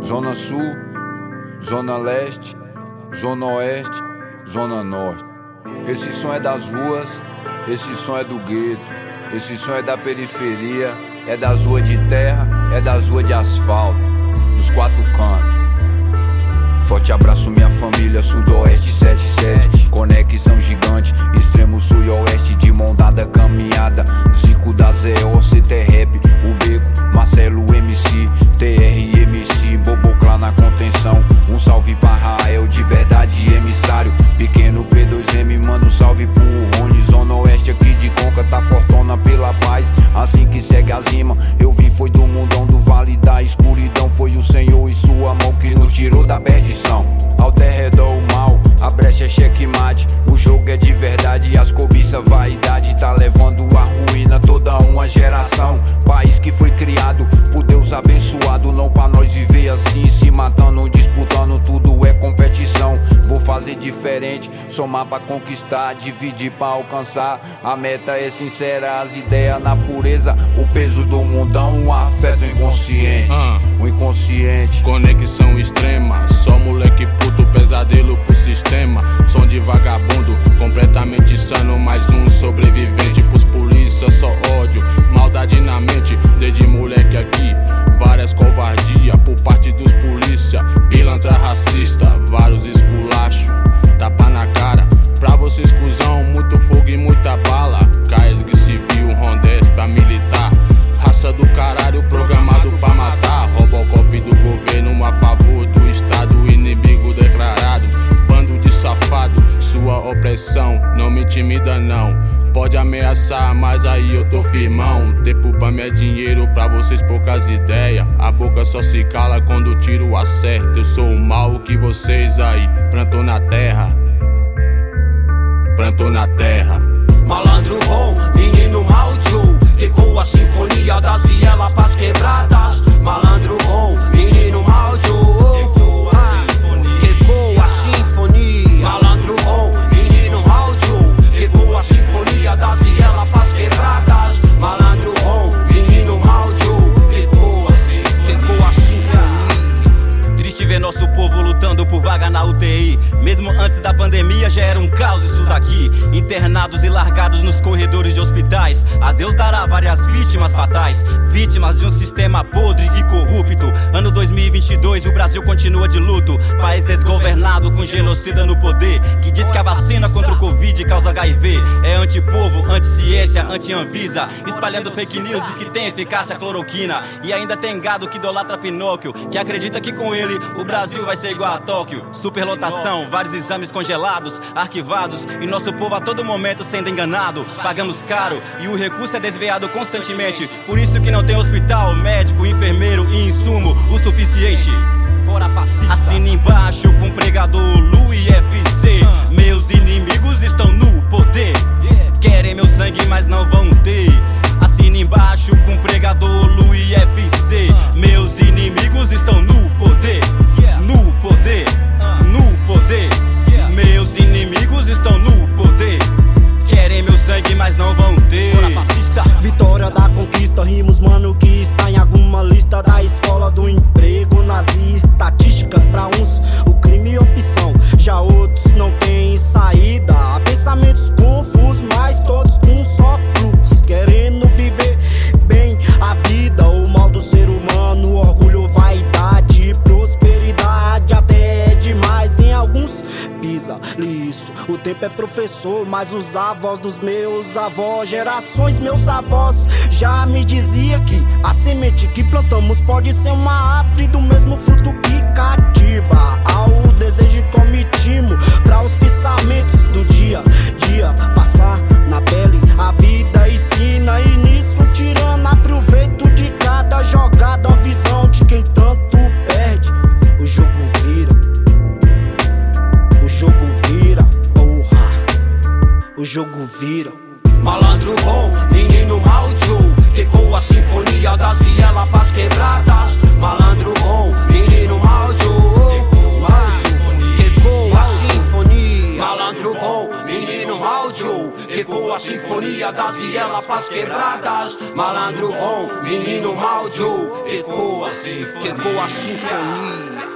Zona Sul, Zona Leste, Zona Oeste, Zona Norte. Esse som é das ruas, esse som é do gueto, esse som é da periferia, é das ruas de terra, é das ruas de asfalto, dos quatro cantos. Forte abraço minha família, Sudoeste 77, conexão gigante, extremo sul e oeste, de mão dada caminhada. Zico da ZO, CT Rap, o Beco, Marcelo MC, TR MC, Boboclá na contenção. Um salve pra Rael, de verdade emissário. Pequeno P2M, manda um salve pro Rony. Zona Oeste aqui de Conca, tá fortona pela paz, assim que segue as rimas. Eu vim foi do mundão, do vale da escuridão. Foi o Senhor e sua mão que nos tirou da perdição. Ao derredor o mal, a brecha é checkmate. O jogo é de verdade e as cobiças vaidade tá levando a ruína toda uma geração. País que foi criado por Deus abençoado, não pra nós viver assim, se matando, disputando, tudo é competição. Vou fazer diferente, somar pra conquistar, dividir pra alcançar. A meta é sincera, as ideias na pureza. O peso do mundão afeta o inconsciente, o inconsciente. Conexão extrema, só moleque puto, pesadelo pro sistema. Som de vagabundo, completamente insano, mais um sobrevivente. Pros polícia só ódio, maldade na mente. Desde moleque aqui, várias covardia por parte dos polícia. Pilantra racista, vários esculachos, tapa na cara. Pra vocês cuzão, muito fogo e muita bala. CAESG civil, rondés pra militar. Raça do caralho, programado pra matar. Robocop do governo a favor do Estado, inimigo declarado. Bando de safado, sua opressão não me intimida não. Pode ameaçar, mas aí eu tô firmão. Tempo pra mim é dinheiro, pra vocês poucas ideias. A boca só se cala quando o tiro acerta. Eu sou o mal que vocês aí plantou na terra, plantou na terra. Malandro bom, menino maldio, ecoa a sinfonia das vielas pras quebradas. Malandro bom, menino maldio, ecoa a sinfonia. Malandro bom, menino maldio, ecoa a sinfonia das vielas pras quebradas. Malandro bom, menino maldio, ecoa a sinfonia. Triste ver nosso povo lutando por vaga na UTI. Mesmo antes da pandemia já era um caos isso daqui. Internados e largados nos corredores de hospitais. A Deus dará várias vítimas fatais, vítimas de um sistema podre e corrupto. Ano 2022 e o Brasil continua de luto. País desgovernado com genocida no poder, que diz que a vacina contra o Covid causa HIV. É antipovo, anti-ciência, anti-anvisa, espalhando fake news, diz que tem eficácia cloroquina. E ainda tem gado que idolatra Pinóquio, que acredita que com ele o Brasil vai ser igual a Tóquio. Superlotação, vários exames congelados, arquivados, e nosso povo a todo momento sendo enganado. Pagamos caro e o recurso é desviado constantemente. Por isso que não tem hospital, médico, enfermeiro e insumo o suficiente. Fora fascista. Assina embaixo com pregador Lu e FC. Meus inimigos estão no poder, querem meu sangue mas não vão ter. Assina embaixo com pregador Lu e FC. Meus inimigos estão no poder, no poder, no poder. Meus inimigos estão no poder, querem meu sangue mas não vão ter. Vitória da conquista, rimos mano que está em alguma lista da escola do emprego nazista. Estatísticas pra uns, o crime é opção, já outros não têm saída. Pensamentos confusos, mas todos com um só fluxo, querendo viver bem a vida. O mal do ser humano, orgulho, vaidade, prosperidade, até é demais em alguns pisa liso. O tempo é professor, mas os avós dos meus avós, gerações meus avós, já me dizia que a semente que plantamos pode ser uma árvore do mesmo fruto que cativa ao desejo que omitimos pra os pensamentos do dia a dia. Passar na pele a vida ensina, e nisso tirando aproveito de cada jogada. A visão de quem tanto perde, o jogo vira, o jogo vira, porra, o jogo vira. Malandro bom, menino maldio, ecoa a sinfonia das vielas pras quebradas. Malandro bom, menino maldio, ecoa a sinfonia. Malandro bom, menino maldio, ecoa a sinfonia das vielas pras quebradas. quebradas. Malandro bom, menino maldio, ecoa a sinfonia.